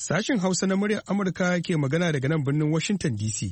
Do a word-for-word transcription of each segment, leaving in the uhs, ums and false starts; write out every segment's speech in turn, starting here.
Sashen Hausa na muryar Amurka ke magana daga nan birnin Washington D C.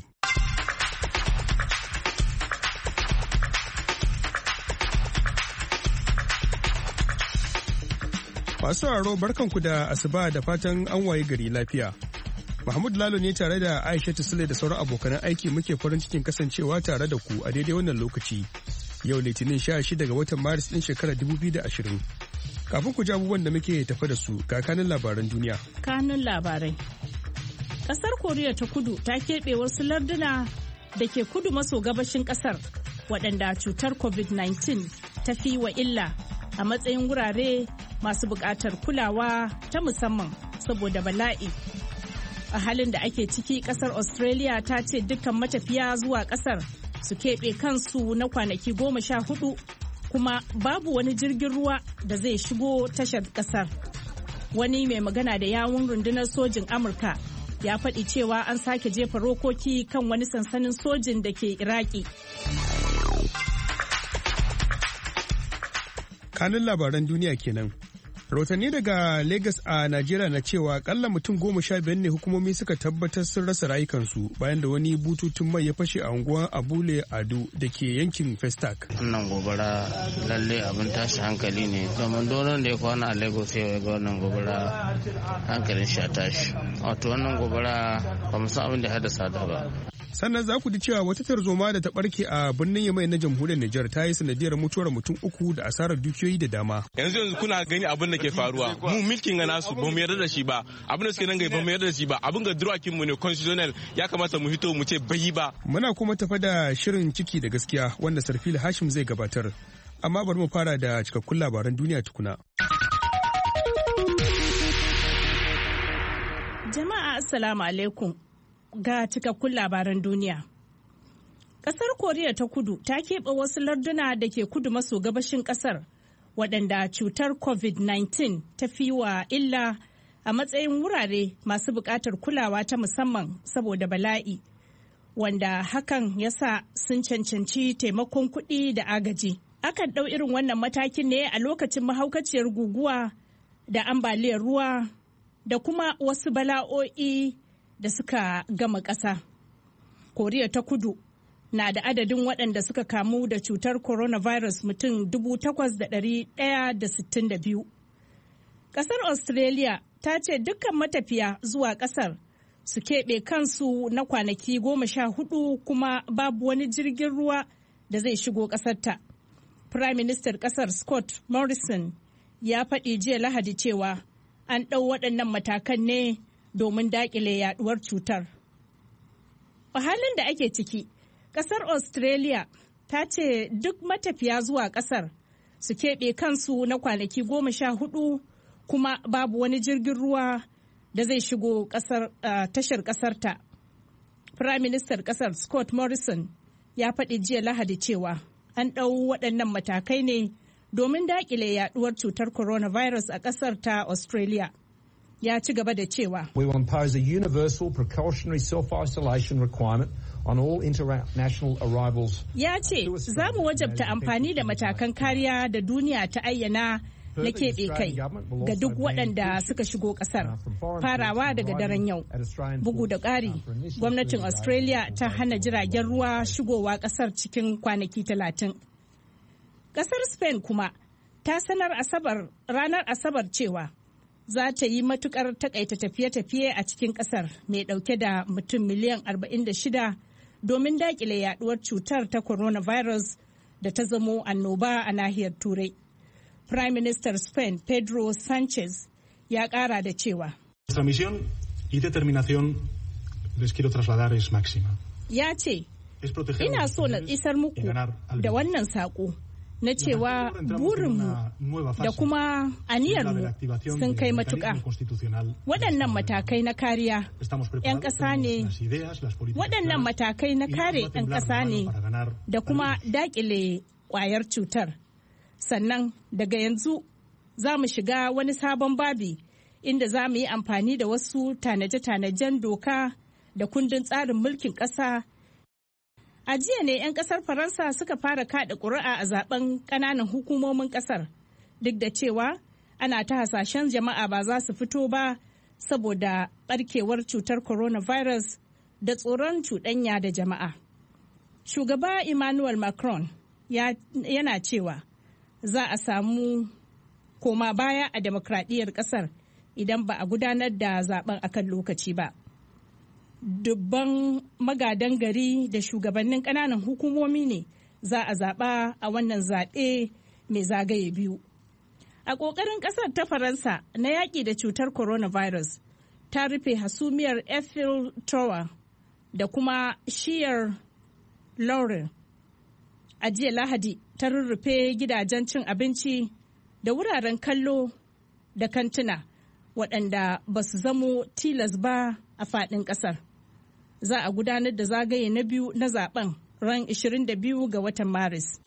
Masu sauraro barkanku da asuba da fatan an waye gari lafiya. Mahmud Lalo ne tare da Aisha Sule da sauran abokanan aiki muke farin cikin kasancewa tare da ku a daidai wannan lokaci. Yau Litinin sha shida ga watan Maris ɗin shekarar dubu biyu da ashirin. Kafin ku ji abubuwan da muke tafa da su ga kanun labaran duniya. Kanun labarai. Kasar Koriya ta Kudu ta keɓe wasu larduna da ke kudu maso gabashin kasar waɗanda cutar covid nineteen ta fi wa illa a matsayin wurare masu buƙatar kulawa ta musamman saboda bala'i. A halin da ake ciki, kasar Australia ta ce dukkan matafiya zuwa kasar su keɓe kansu na kwanaki goma sha hudu kuma babu wani jirgin ruwa da zai shigo tashar kasar. Wani mai magana da yawun rundunar sojin Amurka ya faɗi cewa an sake jefa rokoki kan wani sansanin sojin da ke Iraki. Kanun labaran duniya kenan. Rahotanni daga Lagos a Najeriya na cewa kalla mutum goma sha biyar ne hukumomi suka tabbatar sun rasa rayukansu bayan da wani bututun mai ya fashe a unguwar Abule Ado da ke yankin Festac. Wannan gobara lalle abin tashi hankali ne domin donon da ya kwana a Lagos ya ga wannan gobara hankalin shi a tashi. Wato wannan gobara ba mu san abin da ya haddasa ta ba. Sannan za ku ji cewa wata tarzoma da ta barke a birnin Yamai na jamhuriyar Nijar ta yi sanadiyar mutuwar mutum uku da asarar dukiyoyi da dama. Yanzu yanzu kuna gani abin da ke faruwa. Mu milkin ga nasu ba mu yarda da shi ba. Abin da suke nan gai ba mu yarda da shi ba. Abin ga durakin mu ne constitutional ya kamata mu hito mu ce bai ba. Muna kuma tafa da shirin ciki da gaskiya wanda Sarfil Hashim zai gabatar. Amma bari mu fara da cikakkun labaran duniya tukuna. Jama'a assalamu alaikum. Ga cikakkun labaran duniya. Kasar Koriya ta Kudu ta keɓe wasu larduna da ke kudu maso gabashin kasar waɗanda cutar covid nineteen ta fi wa illa a matsayin wurare masu buƙatar kulawa ta musamman saboda bala'i, wanda hakan ya sa sun cancanci taimakon kuɗi da agaji. Akan ɗau irin wannan matakin ne a lokacin mahaukaciyar guguwa da ambaliyar ruwa da kuma wasu bala'o'i da suka gama ƙasa. Koriya ta Kudu na da adadin waɗanda suka kamu da cutar coronavirus mutum dubu takwas da ɗari ɗaya da sittin da biyu. Ƙasar Australia ta ce dukkan matafiya zuwa ƙasar su keɓe kansu na kwanaki goma sha hudu kuma babu wani jirgin ruwa da zai shigo ƙasarta. Prime Minister ƙasar Scott Morrison ya faɗi jiya Lahadi cewa an ɗau waɗannan matakan ne domin daƙile yaɗuwar cutar. A halin da ake ciki, ƙasar Australia ta ce duk matafiya zuwa ƙasar su keɓe kansu na kwanaki goma sha hudu kuma babu wani jirgin ruwa da zai shigo ƙasar uh, tashar ƙasarta. Prime Minister ƙasar Scott Morrison ya faɗi jiya Lahadi cewa an ɗau waɗannan matakai ne domin daƙile yaɗuwar cutar coronavirus a ƙasar ta Australia. Ya ci gaba da cewa, We will impose a universal precautionary self-isolation requirement on all international arrivals. Ya ce, za mu wajabta amfani da matakan kariya da duniya ta ayyana na keɓe kai ga duk waɗanda suka shigo ƙasar, farawa daga daren yau. Bugu da ƙari, gwamnatin Australia ta hana jiragen ruwa shigowa ƙasar cikin kwanaki talatin. Ƙasar Spain kuma ta sanar Asabar ranar Asabar cewa za ta yi matukar takaita tafiye-tafiye a cikin kasar mai dauke da mutum miliyan arba'in da shida domin dakile yaduwar cutar ta coronavirus da ta zamo annoba a nahiyar Turai. Prime Minister Spain Pedro Sanchez ya kara da cewa, Nuestra misión y determinación les quiero trasladar es máxima. Ya ce, ina so na isar muku da wannan saƙo. Na cewa burinmu da kuma aniyarmu sun kai matuƙa. Waɗannan matakai na kariya 'yan ƙasa ne, waɗannan matakai na kare 'yan ƙasa ne da kuma daƙile ƙwayar cutar. Sannan daga yanzu za mu shiga wani sabon babi inda za mu yi amfani da wasu tanaje-tanajen doka da kundin tsarin mulkin ƙasa. A jiya ne 'yan kasar Faransa suka fara kada ƙuri'a a zaben ƙananan hukumomin ƙasar, duk da cewa ana ta hasashen jama'a ba za su fito ba saboda barkewar cutar coronavirus da tsoron cuɗanya da jama'a. Shugaba Emmanuel Macron ya, yana cewa za a samu koma baya a demokradiyyar ƙasar idan ba a gudanar da zaben akan lokaci ba. Dubban magadan gari da shugabannin ƙananan hukumomi ne za a zaɓa a wannan zaɓe mai zagaye biyu. A ƙoƙarin ƙasar ta Faransa na yaƙi da cutar coronavirus ta rufe hasumiyar Eiffel Tower da kuma shiyar Louvre. A jiya Lahadi ta rurrufe gidajen cin abinci da wuraren kallo da kantuna waɗanda ba su zamo tilas ba a faɗin ƙasar. Za a gudanar da zagaye na biyu na zaben ran ishirin da biyu ga watan Maris.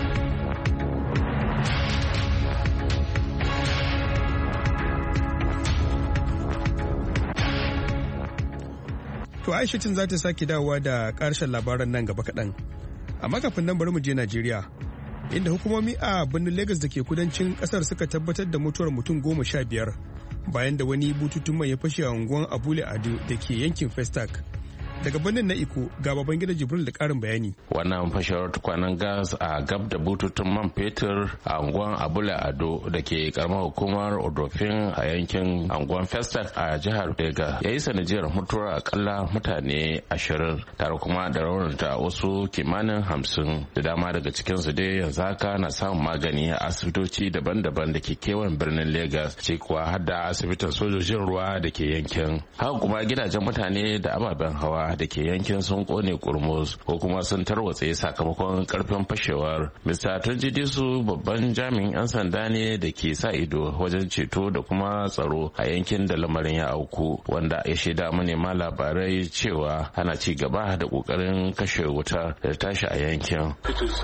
To Aishatin za ta sake dawowa da ƙarshen labaran nan gaba kaɗan. Amma kafin nan bari mu je Najeriya, inda hukumomi a birnin Legas da ke kudancin ƙasar suka tabbatar da mutuwar mutum goma sha biyar bayan da wani bututun mai ya fashe a unguwar Abule Ado da ke yankin Festac. Daga birnin na Iko ga Babangida Jibril da ƙarin bayani. Wannan fashewar tukwanen gas a gab da bututun man fetur a unguwar Abule Ado da ke karamar hukumar Odofin a yankin unguwar Festac a jihar Legas ya yi sanadiyar mutuwar akalla mutane ashirin tare kuma da raunata wasu kimanin hamsin da dama daga cikinsu dai yanzu haka na samun magani a asibitoci daban-daban da ke kewayen birnin Legas, ce kuwa har da asibitin sojojin ruwa da ke yankin. Haka kuma gidajen mutane da ababen hawa da ke yankin sun kone kurmus ko kuma sun tarwatse sakamakon karfin fashewar. Mister Tunjidisu babban jami'in 'yan sanda ne da ke sa ido wajen ceto da kuma tsaro a yankin da lamarin ya auku, wanda ya shaida manema labarai cewa ana ci gaba da kokarin kashe wuta da tashi a yankin.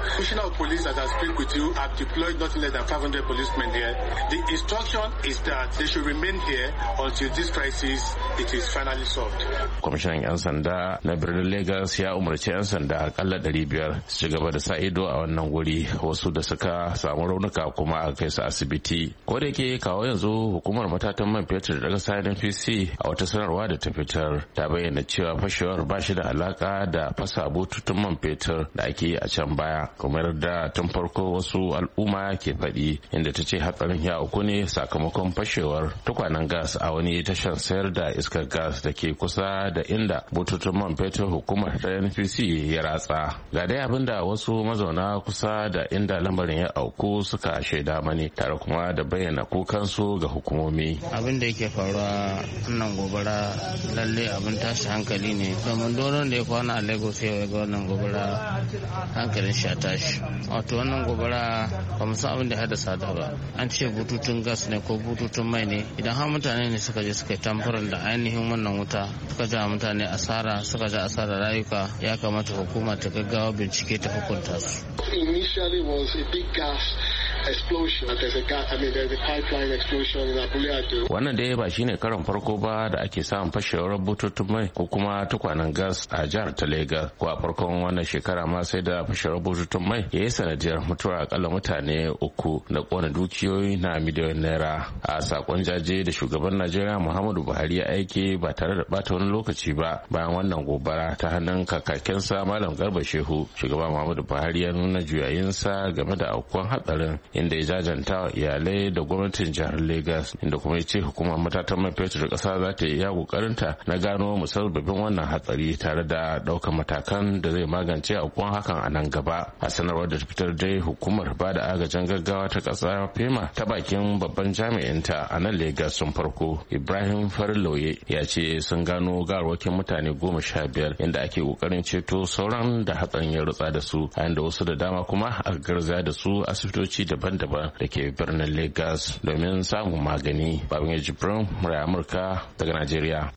Kwamishinan 'yan sanda na birnin Legas ya umarci 'yan sanda akalla ɗari biyar su ci gaba da sa ido a wannan wuri, wasu da suka samu raunuka kuma a kai su asibiti. Ko da ke kawo yanzu hukumar matatan man fetur da ƙasa N P C a wata sanarwa da ta fitar ta bayyana cewa fashewar ba shi da alaka da fasa bututun man fetur da ake yi a can baya, kamar da tun farko wasu al'umma ke faɗi, inda ta ce hatsarin ya auku ne sakamakon fashewar tukwanen gas a wani tashar sayar da iskar gas da ke kusa da inda bututun man fetur hukumar ta N P C ya ratsa. Ga dai abin da wasu mazauna kusa da inda lamarin ya auku suka shaida mani, tare kuma da bayyana kukansu ga hukumomi. Abin da yake faruwa wannan gobara lalle abin tashi hankali ne, domin doron da ya kwana a Lagos ya ga wannan gobara hankalin shi a tashi. Wato wannan gobara ba mu san abin da ya haddasa ta ba. An ce bututun gas ne ko bututun mai ne. Idan har mutane ne suka je suka yi tamfarin da ainihin wannan wuta suka ja mutane asara suka ja asarar rayuka, ya kamata hukuma ta gaggawa bincike ta hukunta su. Initially was a big gas explosion. There's a gas, I mean there's a pipeline explosion in Abule Ado. Wannan dai ba shine karon farko ba da ake samun fashewar bututun mai ko kuma tukwanen gas a jihar ta Legas. Ko a farkon wannan shekara ma sai da fashewar bututun mai ya yi sanadiyar mutuwar akalla mutane uku da kona dukiyoyi na miliyoyin naira. A sakon jaje da shugaban Najeriya Muhammadu Buhari ya aike ba tare da bata wani lokaci ba bayan wannan gobara ta hannun kakakinsa Malam Garba Shehu, shugaba Muhammadu Buhari ya nuna juyayinsa game da aukuwan hatsarin, inda ya jajanta wa iyalai da gwamnatin jihar Legas, inda kuma ya ce hukumar matatan man fetur da ƙasa za ta yi ya kokarinta na gano musabbabin wannan hatsari tare da ɗaukar matakan da zai magance aukuwan hakan a nan gaba. A sanarwar da ta fitar dai hukumar ba da agajin gaggawa ta ƙasa FEMA ta bakin babban jami'inta a nan Legas sun farko Ibrahim Fariloye ya ce sun gano garwakin mutane goma sha biyar inda ake kokarin ceto sauran da hatsarin ya rutsa da su, a yanda wasu da dama kuma a garzaya da su asibitoci daban-daban da ke birnin Lagos domin samun magani. Babin ya Jibrin murai Amurka daga Najeriya.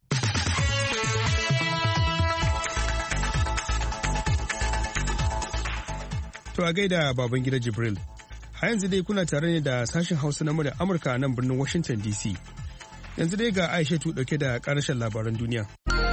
To a gaida baban gida Jibril. A yanzu dai kuna tare ne da sashen Hausa na muryar Amurka nan birnin Washington D C. Yanzu dai ga Aishatu dauke da karshen labaran duniya.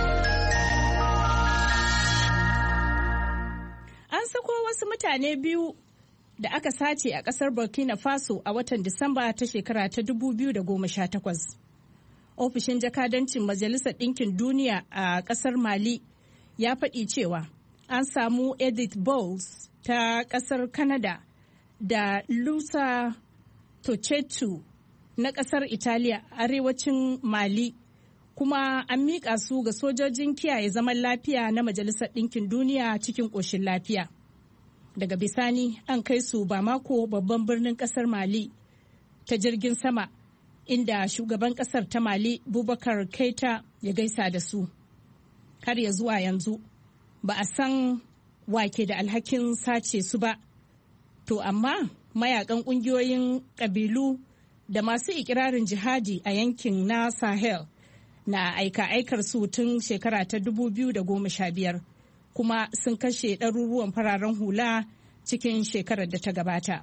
An sako wasu mutane biyu da aka sace a kasar Burkina Faso a watan Disamba ta shekara ta dubu biyu da goma sha takwas. ofishin jakadancin Majalisar Ɗinkin Duniya a ƙasar Mali ya faɗi cewa an samu Edith Bowles ta ƙasar Canada da Lusa Tochetu na ƙasar Italiya arewacin Mali, kuma an miƙa su ga sojojin kiyaye zaman lafiya na Majalisar Ɗinkin Duniya cikin ƙoshin lafiya. Daga bisani an kai su Bamako, babban birnin ƙasar Mali, ta jirgin sama, inda shugaban ƙasar ta Mali Boubacar Keita ya gaisa da su. Har ya zuwa yanzu ba a san wake da alhakin sace su ba. To amma mayakan ƙungiyoyin ƙabilu da masu ikirarin jihadi a yankin na Sahel na aika-aikar su tun shekara ta dubu biyu da goma sha biyar, kuma sun kashe ɗaruruwan fararen hula cikin shekarar da ta gabata.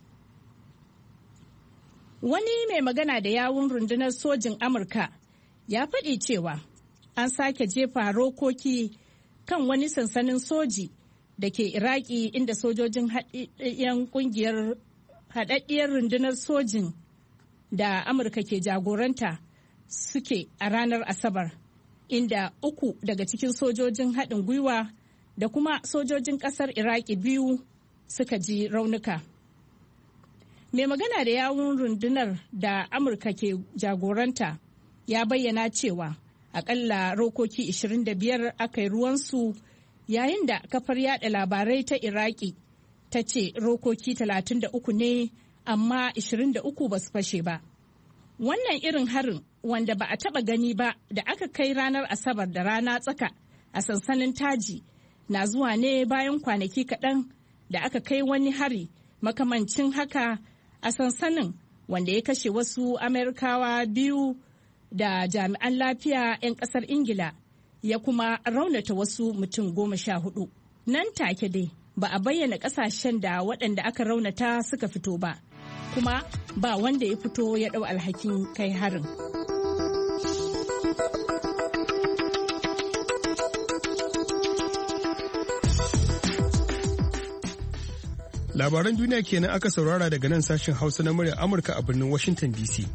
Wani mai magana da yawun rundunar sojin Amurka ya faɗi cewa an sake jefa rokoki kan wani sansanin soji da ke Iraki, inda sojojin haɗaɗɗiyar ƙungiyar haɗaɗɗiyar rundunar sojin da Amurka ke jagoranta suke a ranar Asabar, inda uku daga cikin sojojin haɗin gwiwa da kuma sojojin ƙasar Iraki biyu suka ji raunuka. Mai magana da yawun rundunar da Amurka ke jagoranta ya bayyana cewa akalla rokoki ashirin da biyar aka yi ruwansu, yayin da kafar yada labarai ta Iraki ta ce rokoki talatin da uku ne, amma ashirin da uku ba su fashe ba. Wannan irin harin, wanda ba a taba gani ba, da aka kai ranar Asabar da rana tsaka a sansanin Taji, na zuwa ne bayan kwanaki kaɗan da aka kai wani hari makamancin haka a sansanin, wanda ya kashe wasu Amerikawa biyu da jami'an lafiya 'yan ƙasar Ingila, ya kuma raunata wasu mutum goma sha hudu. Nan take dai ba a bayyana ƙasashen da waɗanda aka raunata suka fito ba, kuma ba wanda ya fito ya ɗau alhakin kai harin. Labaran duniya kenan aka saurara daga nan sashen Hausa na muryar Amurka a birnin Washington D C.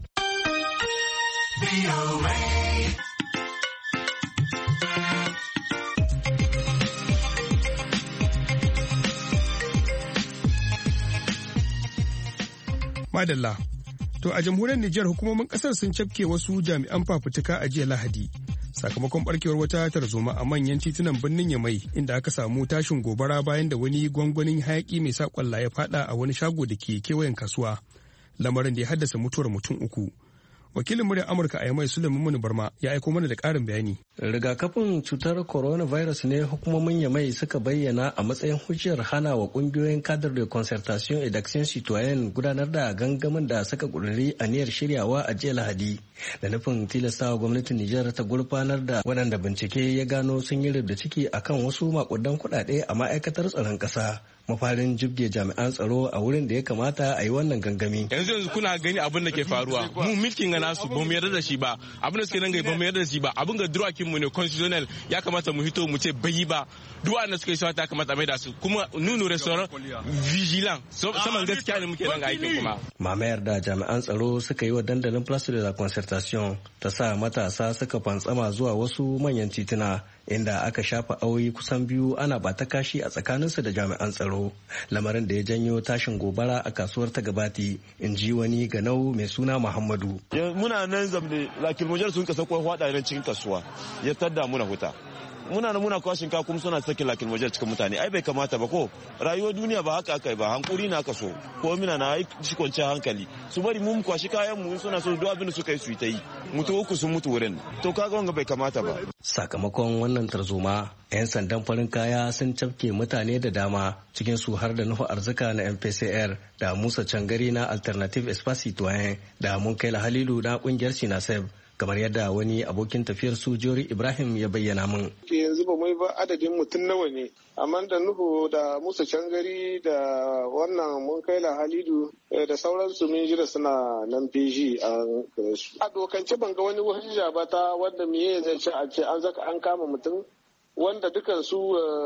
Madalla. To a jamhuriyar Nijar, hukumomin kasar sun cafke wasu jami'an fafutuka a jiya Lahadi sakamakon barkewar wata tarzoma a manyan titunan birnin Yamai, inda aka samu tashin gobara bayan da wani gwangwanin hayaki mai sa kwalla ya fada a wani shago da ke kewayen kasuwa, lamarin da ya haddasa mutuwar mutum uku. Wakilin muryar Amurka a Yamai Sulaiman Barma ya aiko mana da ƙarin bayani. Rigakafin cutar coronavirus ne hukumomin Yamai suka bayyana a matsayin hujjar hana wa kungiyoyin cadre de concertation et d'action citoyenne gudanar da gangamin da suka ƙudiri aniyar shiryawa a jiya Lahadi, da nufin tilastawa gwamnatin Nijar ta gurfanar da waɗanda bincike ya gano sun yi rubda ciki akan wasu makudan kuɗaɗe a ma'aikatar tsaron ƙasa. Mafarin jibge jami'an tsaro a wurin da ya kamata a yi wannan gangami. Yanzu yanzu kuna gani abin da ke faruwa. Mu milkin ga nasu ba mu yarda da shi ba. Abin da suke nan gai ba mu yarda da shi ba. Abin ga durakin mu ne constitutional ya kamata mu hito mu ce bai ba. Duk wanda suka yi shawata ya kamata mai da su. Kuma nunu restaurant vigilant. Saman gaskiya ne muke nan ga aikin kuma. Mamayar da jami'an tsaro suka yi wa dandalin Place de la Concertation ta sa matasa suka fantsama zuwa wasu manyan tituna, inda aka shafa awoyi kusan biyu ana bata kashi a tsakaninsu da jami'an tsaro, lamarin da ya janyo tashin gobara a kasuwar ta Gabati, in ji wani ganau mai suna Muhammadu. Muna nan zamne lakilmojar sun kasa kwa hwada nan cikin kasuwa ya tadda muna huta. Muna nan muna kawo shinkafa kuma suna sakin lakilmojar cikin mutane, ai bai kamata ba ko rayuwar duniya ba haka aka yi ba, hankuri na aka so ko mina na yi shi kwanciyar hankali su bari mu kwashi kayan mu suna so duk abin da suka yi su yi ta yi, mutu uku sun mutu wurin, to kaga wanga bai kamata ba. Sakamakon wannan tarzoma, 'yan sandan farin kaya sun cafke mutane da dama, cikin su har da Nuhu Arzika na M P C R da Musa Cangari na Alternative Espace Citoyen da Munkaila Halilu na kungiyar Sinaseb, kamar yadda wani abokin tafiyar su Jori Ibrahim ya bayyana min. Yanzu ba mai ba adadin mutum nawa ne, amma da Nuhu da Musa Cangari da wannan Munkaila Halidu da sauransu mun jira suna nan feji a su. A dokance ban ga wani hujja ba ta wanda miye zai ce a ce an zaka an kama mutum wanda dukan su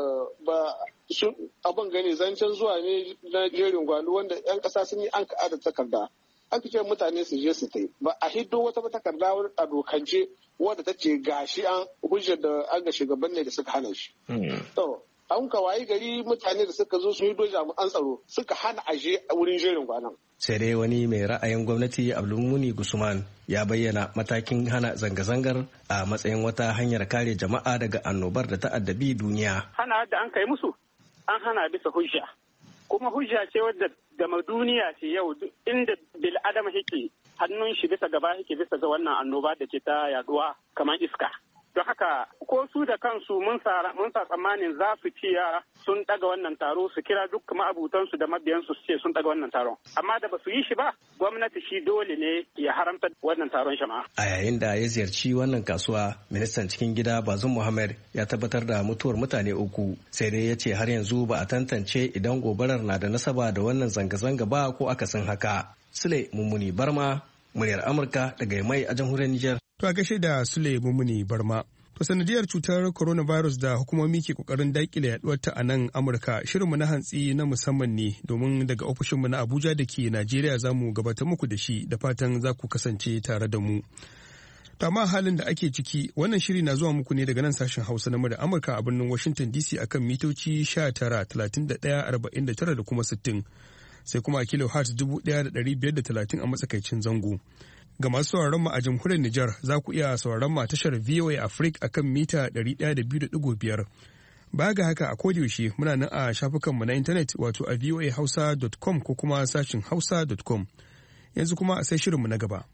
ba su abin gani zancen zuwa ne na jerin gwano wanda 'yan kasa sun yi an ka'a da takarda. aka ce mutane su je su tai ba a hiddo wata takarda a dokance wadda ta ce gashi an hujjar da an ga shugaban ne da suka hana shi. To an kawayi gari mutane da suka zo su hiddo jami'an tsaro suka hana aje a wurin jerin gwanan. Sai dai wani mai ra'ayin gwamnati Abdulmuni Gusman ya bayyana matakin hana zanga-zangar a matsayin wata hanyar kare jama'a daga annobar da ta addabi duniya. Hana da an kai musu an hana bisa hujja. Kuma hujja ce wadda gama duniya ce yau inda bil adama yake hannun shi bisa gaba yake bisa ga wannan annoba da ke ta yaduwa kamar iska. Don haka ko su da kansu mun sa tsammanin za su ci yara sun daga wannan taro su kira duk ma'abutansu da mabiyansu su ce sun daga wannan taron. Amma da ba su yi shi ba gwamnati shi dole ne ya haramta wannan taron jama'a. A yayin da ya ziyarci wannan kasuwa ministan cikin gida Bazum Muhammad ya tabbatar da mutuwar mutane uku sai dai ya ce har yanzu ba a tantance idan gobarar na da nasaba da wannan zanga-zanga ba ko akasin haka. Sule Mummuni Barma, muryar Amurka daga Yamai a jamhuriyar Nijar. To a gaishe da Sule Mumuni Barma. To sanadiyar cutar coronavirus da hukumomi ke kokarin dakile yaduwarta a nan Amurka, shirinmu na hantsi na musamman ne domin daga ofishinmu na Abuja da ke Najeriya za mu gabatar muku da shi da fatan za ku kasance tare da mu. To amma halin da ake ciki wannan shiri na zuwa muku ne daga nan sashen Hausa na muryar Amurka a birnin Washington D C akan mitoci sha tara, talatin da ɗaya, arba'in da tara da kuma sittin. Sai kuma a kilohertz dubu ɗaya da ɗari biyar da talatin a matsakaicin zango. Ga masu sauraron mu a jamhuriyar Nijar za ku iya sauraron mu a tashar V O A Africa akan mita ɗari ɗaya da biyu da ɗigo biyar. Baya ga haka a kodayaushe muna nan a shafukanmu na intanet wato a voa hausa dot com ko kuma sashin hausa dot com. Yanzu kuma sai shirinmu na gaba.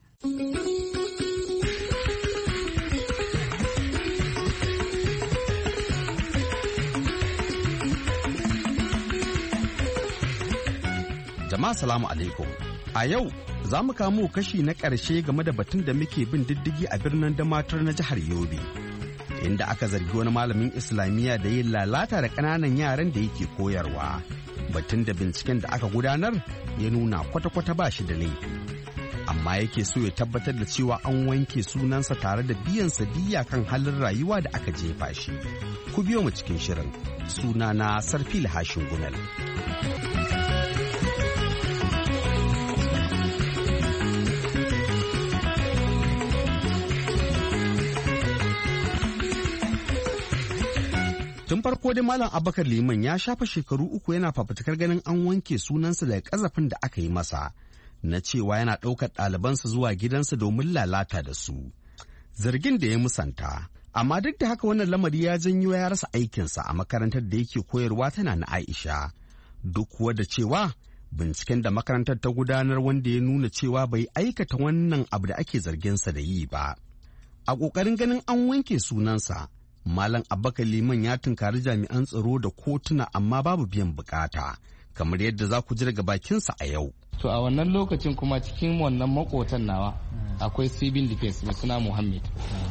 Jama'a salamu alaikum. A yau za mu kamo kashi na ƙarshe game da batun da muke bin diddigi a birnin Damatur na jihar Yobe, inda aka zargi wani malamin Islamiyya da yin lalata da ƙananan yaran da yake koyarwa. Batun da binciken da aka gudanar ya nuna kwata-kwata ba shi da laifi. Amma yake so ya tabbatar da cewa an wanke sunansa tare da biyan sadiyya kan halin rayuwa da aka jefa shi. Ku biyo mu cikin shirin. Sunana Sarfil Hashin Gumel. Tun farko dai Malam Abubakar Liman ya shafa shekaru uku yana fafutukar ganin an wanke sunansa daga ƙazafin da aka yi masa na cewa yana ɗaukar ɗalibansa zuwa gidansa domin lalata da su. Zargin da ya musanta, amma duk da haka wannan lamari ya janyo ya rasa aikinsa a makarantar da yake koyarwa tana na Aisha. Duk kuwa da cewa binciken da makarantar ta gudanar wanda ya nuna cewa bai aikata wannan abu da ake zarginsa da yi ba. A ƙoƙarin ganin an wanke sunansa, Malam Abubakar Liman ya tunkari jami'an tsaro da kotuna amma babu biyan bukata, kamar yadda za ku ji daga bakinsa a yau. To a wannan lokacin kuma cikin wannan makotan nawa akwai civil defense mai suna Muhammad.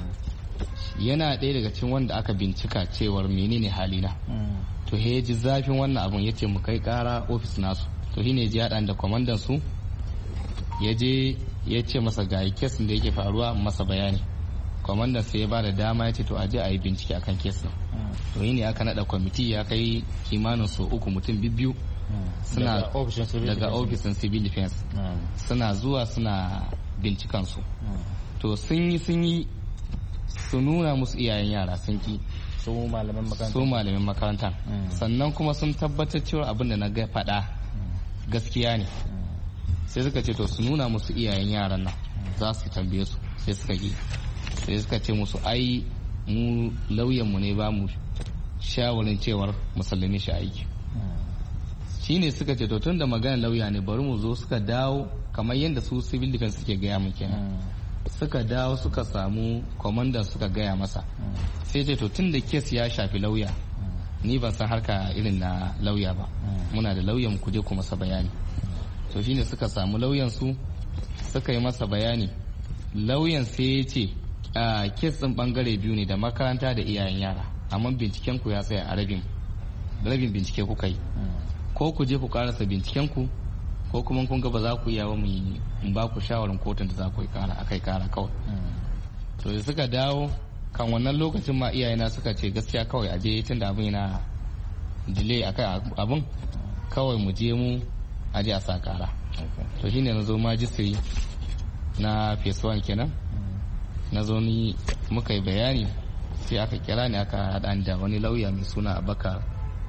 Yana ɗaya daga cikin wanda aka bincika cewar menene halina. To he ji zafin wannan abun ya ce mu kai ƙara ofis nasu. To shine ji haɗa da kwamandan su ya je ya ce masa ga kesin da yake faruwa masa bayani. Kwamandan sai ya ba da dama ya ce to aje a yi bincike akan kes din. To yi ne aka nada kwamiti ya kai kimanin so uku mutum biyu suna daga ofishin civil defense suna zuwa suna bincikan su. To sun yi sun yi su nuna musu iyayen yara sun ki su malamin makaranta sannan kuma sun tabbatar cewa abin da na ga faɗa gaskiya ne. Sai suka ce to su nuna musu iyayen yaran nan za su tambaye su, sai suka yi sai suka ce musu ai mu lauyanmu ne ba mu shawarin cewar musallame shi aiki. Shi ne suka ce to tun da magana lauya ne bari mu zo, suka dawo kamar yadda su civil defense suke gaya mu kenan. Suka dawo suka samu kwamandan suka gaya masa, sai ce to tun da kes ya shafi lauya ni ban san harka irin na lauya ba, muna da lauyan ku je ku masa bayani. To shine suka samu lauyan su suka yi masa bayani. Lauyan sai ya ce a kes din bangare biyu ne, da makaranta da iyayen yara, amma binciken ku ya tsaya a rabin rabin bincike kuka yi, ko ku je ku karasa binciken ku ko kuma kun ga ba za ku iya ba mu ba ku shawarin kotun da za ku yi kara akai kara kawai. To da suka dawo kan wannan lokacin ma iyayena suka ce gaskiya kawai a je tunda abin yana delay akai abin kawai mu je mu a je a sa kara. to shine na zo majistri na phase one kenan na zo ni muka yi bayani sai aka kira ni aka haɗa da wani lauya mai suna abakar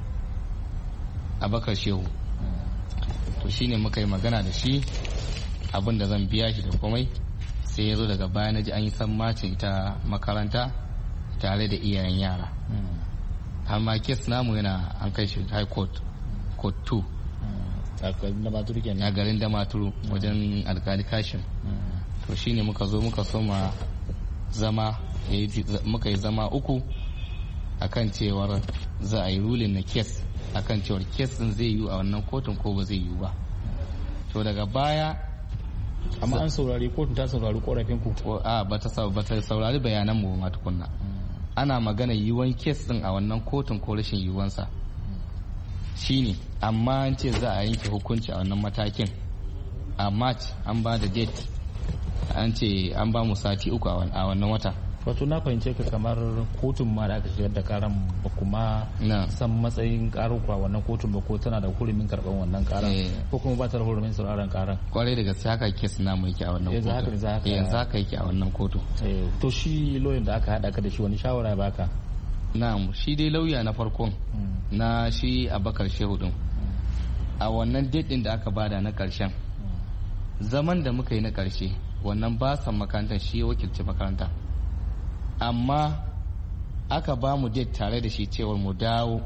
abakar shehu to shine muka yi magana da shi abin da zan biya shi da komai sai ya zo daga baya na ji an yi sammacin ita makaranta tare da iyayen yara amma kes namu yana an kai shi high court court two a garin damaturu wajen alkali kashin to shine muka zo muka soma zama muka yi zama uku akan cewar za a yi ruling na kes akan cewar kes din zai yi a wannan kotun ko ba zai yi ba to daga baya amma an saurari kotun ta saurari korafin ku a ba ta saurari bayanan mu ma tukunna ana magana yiwuwan kes din a wannan kotun ko rashin yiwuwansa shine amma an ce za a yanke hukunci a wannan matakin a march an ba da date an ce an ba mu sati uku a wannan wata wato na fahimce ka kamar kotun ma da aka shigar da karan ba kuma san matsayin karar kwa wannan kotun ba ko tana da hurumin karban wannan karan ko kuma ba ta da hurumin sauraron karan kwarai da gaske haka kes namu yake a wannan kotu yanzu haka yake a wannan kotu to shi lauyan da aka hada ka da shi wani shawara ya baka na'am shi dai lauya na farkon na shi Abakar Shehu din a wannan date din da aka bada na karshen zaman da muka yi na karshe wannan ba san makarantar shi ya wakilci makaranta amma aka ba mu date tare da shi cewar mu dawo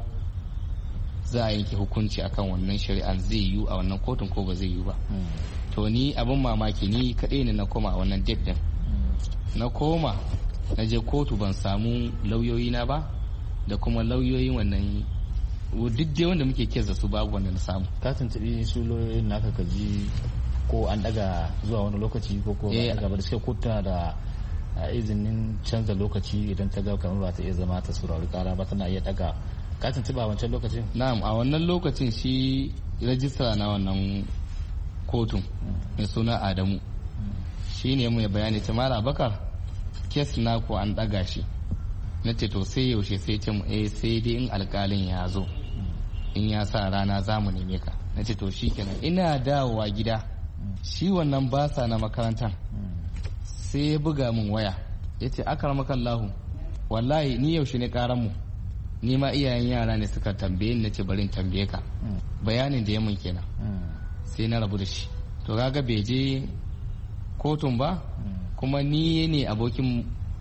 za a yanke hukunci akan wannan shari'an zai yiwu a wannan kotun ko ba zai yiwu ba to ni abin mamaki ni kaɗai ne na koma a wannan date din na koma na je kotu ban samu lauyoyi na ba da kuma lauyoyin wannan duk dai wanda muke kes da su babu wanda na samu ka tuntubi su lauyoyin naka ka ji ko an daga zuwa wani lokaci ko ko ba daga ba da suke kotuna da a izinin canza lokaci idan ta ga kamar ba ta iya zama ta saurari kara ba tana iya daga ka tuntuba a wancan lokacin na'am a wannan lokacin shi rajistra na wannan kotun mai suna Adamu shi ne mu ya bayani ta Mala Bakar kes na ko an daga shi na ce to sai yaushe sai ce eh sai dai in alkalin ya zo in ya sa rana za mu neme ka na ce to shikenan ina dawowa gida shi wannan basa na makarantar sai ya buga min waya ya ce akaramakallahu wallahi ni yaushe ne karan mu ni ma iyayen yara ne suka tambaye ni nace bari in tambaye ka bayanin da ya mun kenan sai na rabu da shi to kaga bai je kotun ba kuma ni ne abokin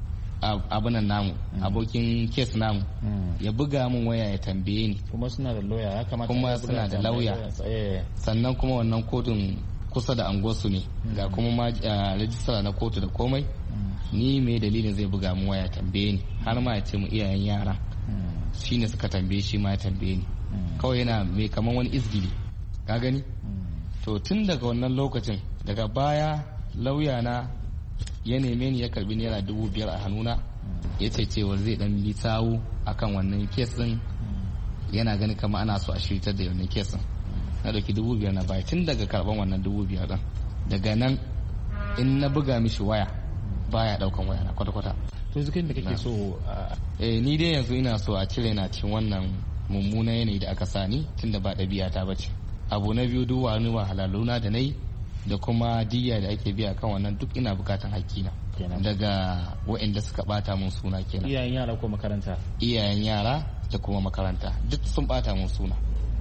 abunan namu abokin kes namu ya buga min waya ya tambaye ni kuma suna da lauya ya kamata kuma suna da lauya sannan kuma wannan kotun kusa da angosu ne ga kuma ma rajistara na kotu da komai ni mai dalilin zai buga min waya tambaye ni har ma ya ce mu iyayen yara shine suka tambaye shi ma ya tambaye ni kawai yana mai kaman wani izgili ka gani to tun daga wannan lokacin daga baya lauya na ya neme ni ya karbi naira dubu biyar a hannuna ya ce cewar zai dan bi tsawo akan wannan kesin yana gani kama ana so a shirtar da wannan kesin na dauki dubu biyar na baya tun daga karban wannan dubu biyar din daga nan in na buga mishi waya baya daukan waya na kwata-kwata to yanzu da kake so eh ni dai yanzu ina so a cire na cikin wannan mummunan yanayi da aka sani tunda ba ɗabi'a ta bace abu na biyu duk wani wahalaluna da nayi da kuma diya da ake biya kan wannan duk ina bukatan hakkina daga waɗanda suka bata mun suna kenan iyayen yara ko makaranta iyayen yara da kuma makaranta duk sun bata mun suna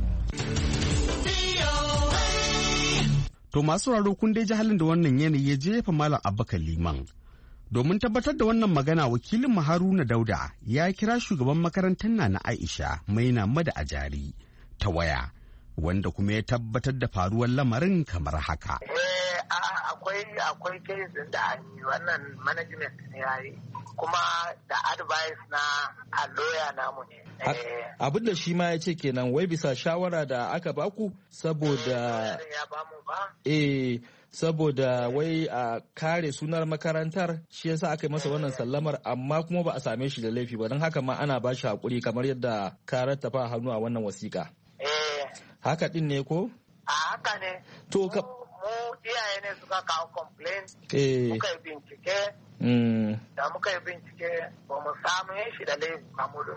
to masu raro kun dai ji halin da wannan yanayi ya jefa malam Abubakar Liman. Domin tabbatar da wannan magana wakilin Haruna Dauda ya kira shugaban makarantar na na Aisha Maina Mada Ajari ta waya wanda kuma ya tabbatar da faruwar lamarin kamar haka. Eh akwai akwai case da wannan management ne yayi kuma da advice na a lawyer namu ne. Abin da shi ma ya ce kenan wai bisa shawara da aka baku saboda ya bamu ba? Eh saboda wai a kare sunar makarantar shi yasa aka yi masa wannan sallamar amma kuma ba a same shi da laifi ba don haka ma ana ba shi hakuri kamar yadda ka rattafa hannu a wannan wasiƙa. Eh. Haka din ne ko? A haka ne. To ka mu iyaye ne suka kawo complaint. Eh. Muka yi bincike. Mm. Da muka yi bincike ba mu samu shi da laifi kamudu.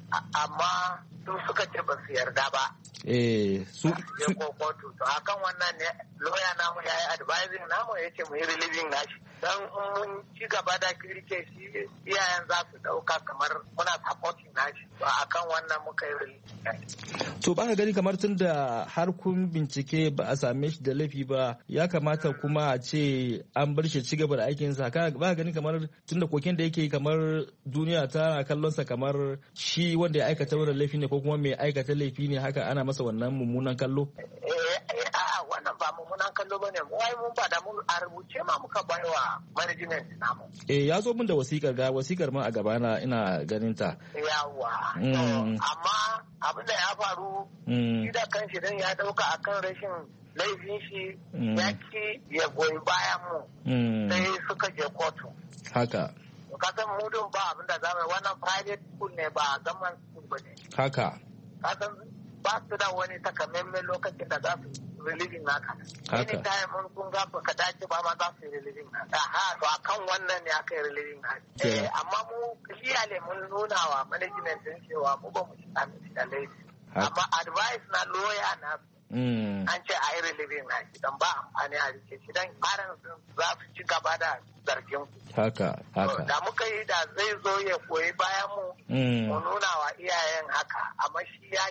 amma su suka ce ba su yarda ba. Eh, su su kotu to akan wannan ne lawyer namu yayi advising namu yace mu yi relieving nashi dan mun ci gaba da kirke shi iyayen za su dauka kamar muna supporting nashi to akan wannan muka yi relieving nashi. To baka gani kamar tun da har kun bincike ba a same shi da laifi ba ya kamata kuma a ce an bar shi ci gaba da aikin sa ka ba gani kamar tun da koken da yake kamar duniya ta kallon sa kamar shi wanda ya aikata wannan laifi ne ko kuma mai aikata laifi ne haka ana masa wannan mummunan kallo? Eh, a'a wannan ba mummunan kallo ba ne, wai mun ba da mun a rubuce ma muka baiwa management namu. Eh, ya zo mun da wasikar ga wasikar ma a gabana ina ganin ta. Yawa. Amma abin da ya faru shi da kan shi dan ya dauka akan rashin laifin shi ya ki ya goyi bayan mu sai suka je kotu. Haka. Kasan mudun ba abin da zama wannan private school ne ba zaman school ba ne. Haka. Kasan ba su da wani takamaiman lokacin da za su relieving naka. Haka. Any time mun kun ga ka dace ba ma za su yi relieving naka. Aha, to akan wannan ne aka yi relieving naka. Eh, amma mu iyale mun nuna wa management din cewa mu ba mu ci da laifi. Amma advice na lawyer na an ce a yi relieving naka dan ba amfani a rike shi dan parents za su ci gaba da zargin ku. Haka, haka. Da muka yi da zai zo ya koyi bayan mu mu nuna wa iyayen haka amma shi ya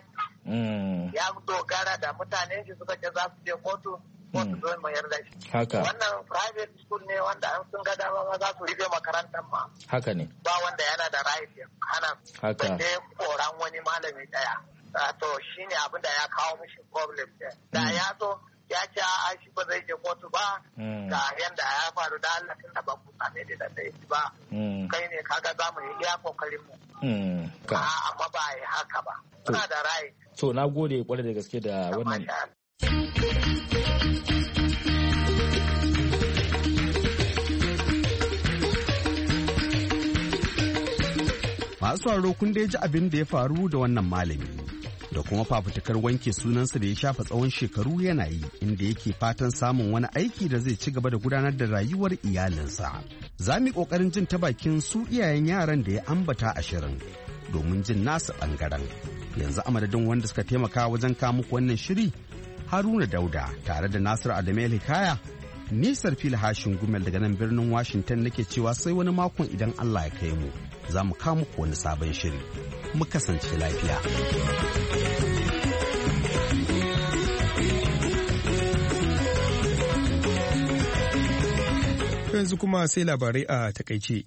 ya dogara da mutanen shi suka ce za su je kotu ko su zo mayar da shi. Haka. Wannan private school ne wanda an sun ga dama ma za su rufe makarantar ma. Haka ne. Ba wanda yana da right ya hana. Haka. Balle koran wani malami daya. To shi ne abin da ya kawo mishi problem ɗin. Da ya zo ya ce a shi ba zai je kotu ba ga yanda ya faru da Allah tun da ba ku same da dai ba. Kai ne kaga za mu yi iya kokarin mu. Amma ba yi haka ba. Suna da right. To na gode kwarai da gaske da wannan. Masu sauraro kun dai ji abin da ya faru da wannan malami da kuma fafutukar wanke sunansa da ya shafa tsawon shekaru yana yi inda yake fatan samun wani aiki da zai ci gaba da gudanar da rayuwar iyalinsa. Za mu yi ƙoƙarin jin ta bakin su iyayen yaran da ya ambata a shirin domin jin nasu ɓangaren. Yanzu a madadin wanda suka taimaka wajen kawo muku wannan shiri Haruna Dauda tare da Nasiru Adamu Hikaya. Nisar fili hashin gumel daga nan birnin Washington nake cewa sai wani makon idan Allah ya kai mu za mu kawo muku wani sabon shiri. Mu kasance lafiya. Yanzu kuma sai labarai a takaice.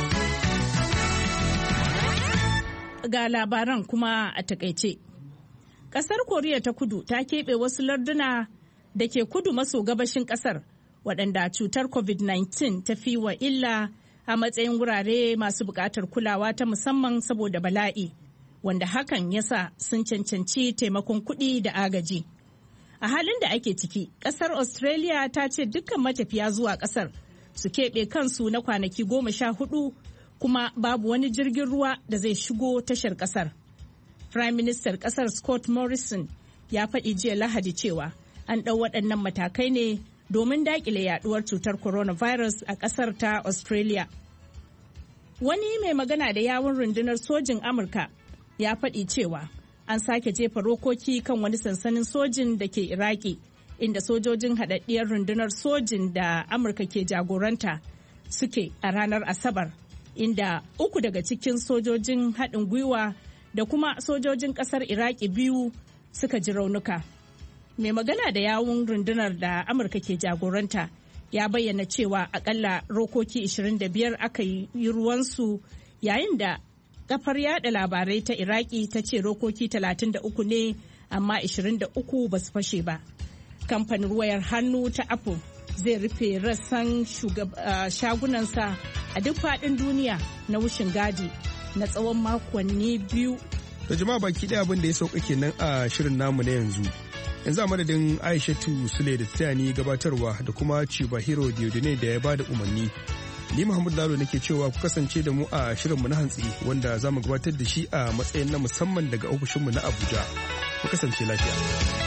Ga labaran kuma a takaice. Ƙasar Koriya ta Kudu ta keɓe wasu larduna da ke kudu maso gabashin ƙasar waɗanda cutar covid nineteen ta fi wa illa a matsayin wurare masu buƙatar kulawa ta musamman saboda bala'i, wanda hakan ya sa sun cancanci taimakon kuɗi da agaji. A halin da ake ciki, ƙasar Australia ta ce dukkan matafiya zuwa ƙasar su keɓe kansu na kwanaki goma sha hudu kuma babu wani jirgin ruwa da zai shigo tashar ƙasar. Prime Minister ƙasar Scott Morrison ya faɗi jiya Lahadi cewa an ɗau waɗannan matakai ne domin daƙile yaɗuwar cutar coronavirus a ƙasar ta Australia. Wani mai magana da yawun rundunar sojin Amurka ya faɗi cewa an sake jefa rokoki kan wani sansanin sojin da ke Iraki, inda sojojin haɗaɗɗiyar rundunar sojin da Amurka ke jagoranta suke a ranar Asabar, inda uku daga cikin sojojin haɗin gwiwa da kuma sojojin ƙasar Iraki biyu suka ji raunuka. Mai magana da yawun rundunar da Amurka ke jagoranta ya bayyana cewa akalla rokoki ishirin da biyar aka yi ruwansu, yayin da kafar yada labarai ta Iraki ta ce rokoki talatin da uku ne amma ishirin da uku ba su fashe ba. Kamfanin wayar hannu ta Apple zai rufe rassan shagunansa a duk faɗin duniya na wushin gadi na tsawon makonni biyu. Da jama'a baki ɗaya abin da ya sauka kenan a shirin namu na yanzu. Yanzu a madadin Aishatu Sule da Tani gabatarwa da kuma Chibahiro Diodune da ya bada umarni. Ni Muhammad Lalo nake cewa ku kasance da mu a shirinmu na hantsi wanda za mu gabatar da shi a matsayin na musamman daga ofishinmu na Abuja. Ku kasance lafiya.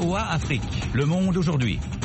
V O A Afrique, Le Monde aujourd'hui.